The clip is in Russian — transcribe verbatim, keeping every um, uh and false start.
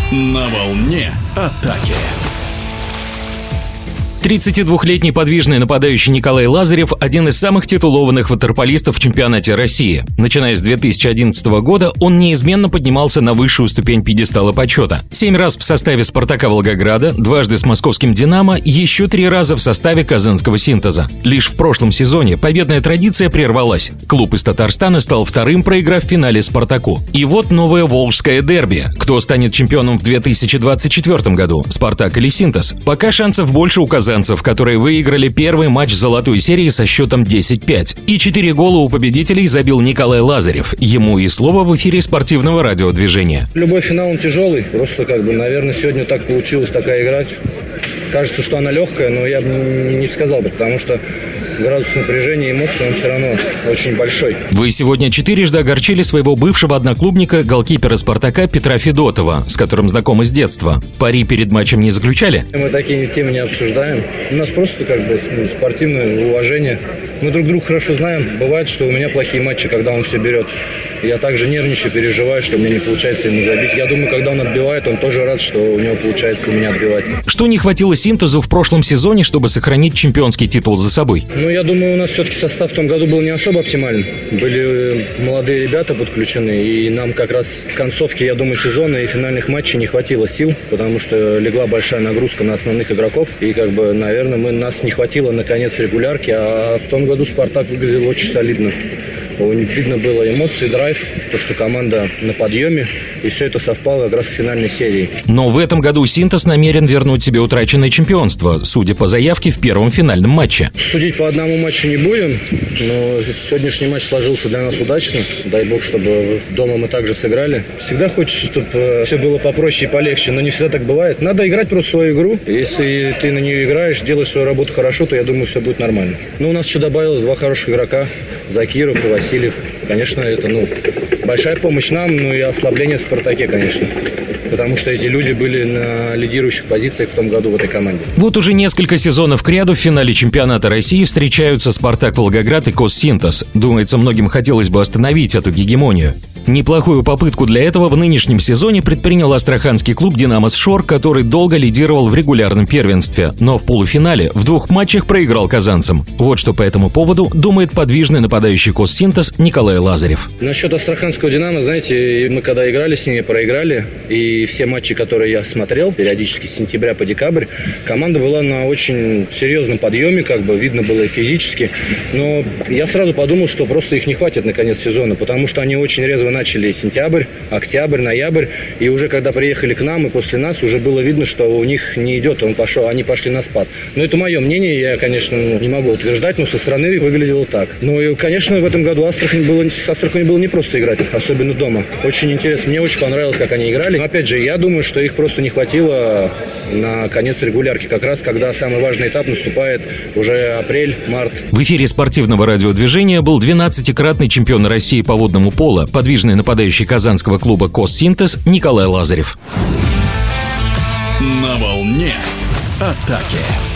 На волне атаки. тридцатидвухлетний подвижный нападающий Николай Лазарев – один из самых титулованных ватерполистов в чемпионате России. Начиная с две тысячи одиннадцатого года он неизменно поднимался на высшую ступень пьедестала почета. Семь раз в составе «Спартака» Волгограда, дважды с московским «Динамо», еще три раза в составе казанского «Синтеза». Лишь в прошлом сезоне победная традиция прервалась. Клуб из Татарстана стал вторым, проиграв в финале «Спартаку». И вот новое волжское дерби. Кто станет чемпионом в две тысячи двадцать четвёртом году – «Спартак» или «Синтез»? Пока шансов больше у казанцев, которые выиграли первый матч золотой серии со счетом десять пять. И четыре гола у победителей забил Николай Лазарев. Ему и слово в эфире спортивного радиодвижения. Любой финал, он тяжелый. Просто, как бы, наверное, сегодня так получилась такая игра. Кажется, что она легкая, но я бы не сказал бы, потому что градус напряжения и эмоций, он все равно очень большой. Вы сегодня четырежды огорчили своего бывшего одноклубника, голкипера «Спартака» Петра Федотова, с которым знакомы с детства. Пари перед матчем не заключали? Мы такие темы не обсуждаем. У нас просто как бы спортивное уважение. Мы друг друга хорошо знаем. Бывает, что у меня плохие матчи, когда он все берет. Я также нервничаю, переживаю, что у меня не получается ему забить. Я думаю, когда он отбивает, он тоже рад, что у него получается у меня отбивать. Что не хватило «Синтезу» в прошлом сезоне, чтобы сохранить чемпионский титул за собой? Ну, я думаю, у нас все-таки состав в том году был не особо оптимальным. Были молодые ребята подключены, и нам как раз в концовке, я думаю, сезона и финальных матчей не хватило сил, потому что легла большая нагрузка на основных игроков. И, как бы, наверное, мы, нас не хватило на конец регулярки, а в том году «Спартак» выглядел очень солидно. Видно было эмоции, драйв, то, что команда на подъеме, и все это совпало как раз к финальной серии. Но в этом году «Синтез» намерен вернуть себе утраченное чемпионство, судя по заявке в первом финальном матче. Судить по одному матчу не будем, но сегодняшний матч сложился для нас удачно. Дай бог, чтобы дома мы также сыграли. Всегда хочется, чтобы все было попроще и полегче, но не всегда так бывает. Надо играть просто свою игру. Если ты на нее играешь, делаешь свою работу хорошо, то я думаю, все будет нормально. Но у нас еще добавилось два хороших игрока, Закиров и Васильев. Конечно, это, ну, большая помощь нам, ну и ослабление в «Спартаке», конечно. Потому что эти люди были на лидирующих позициях в том году в этой команде. Вот уже несколько сезонов кряду в финале чемпионата России встречаются «Спартак» Волгоград и «Коссинтез». Думается, многим хотелось бы остановить эту гегемонию. Неплохую попытку для этого в нынешнем сезоне предпринял астраханский клуб «Динамо Сшор», который долго лидировал в регулярном первенстве, но в полуфинале в двух матчах проиграл казанцам. Вот что по этому поводу думает подвижный нападающий «Коссинтез» Николай Лазарев. Насчет астраханского «Динамо», знаете, мы когда играли с ними, проиграли, и все матчи, которые я смотрел, периодически с сентября по декабрь, команда была на очень серьезном подъеме, как бы видно было и физически, но я сразу подумал, что просто их не хватит на конец сезона, потому что они очень резво начали сентябрь, октябрь, ноябрь, и уже когда приехали к нам и после нас, уже было видно, что у них не идет, он пошел, они пошли на спад. Но это мое мнение, я, конечно, не могу утверждать, но со стороны выглядело так. Ну и, конечно, в этом году Астрахань было, с Астраханью было непросто играть, особенно дома. Очень интересно, мне очень понравилось, как они играли. Но, опять же, я думаю, что их просто не хватило на конец регулярки, как раз когда самый важный этап наступает уже апрель, март. В эфире спортивного радиодвижения был двенадцатикратный чемпион России по водному поло, подвижный нападающий казанского клуба «Коссинтез» Николай Лазарев. На волне атаки.